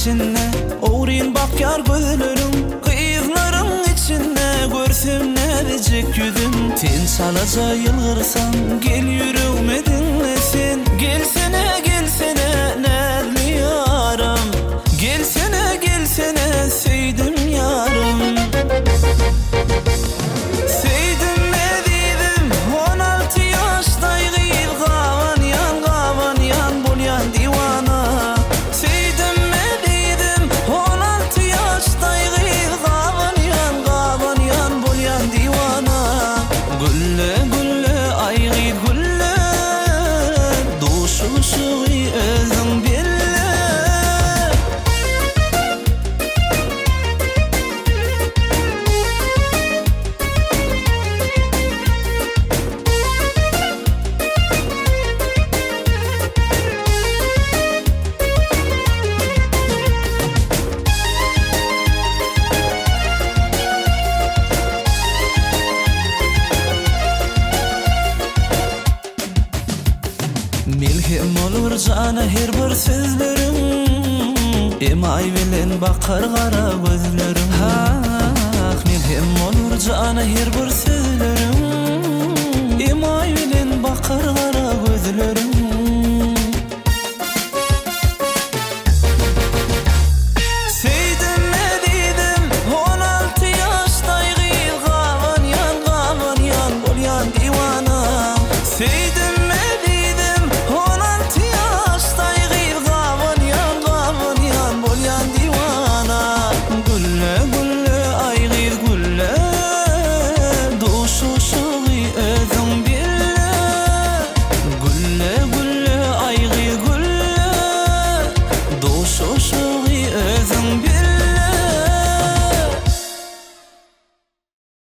içinde Uğrayın bak yar gözlerim Kıyıkların içinde Görsem ne diyecek yüzüm Tinç alaca yılgırsan Gel yüreğime dinlesin Gelsene gelsene nerli yaram Gelsene gelsene sevdim yarım Sevdim ne dedim 16 yaştaydı Kavan yan bol yan divana Sevdim ne dedim 16 yaştaydı Kavan yan bol yan divana Gülle gülle aygı gülle Duşu şuğu özüm bille Milhim olur cana her bir sözlerim Emay bilen bakar kara gözlerim Milhim olur cana her bir sözlerim Emay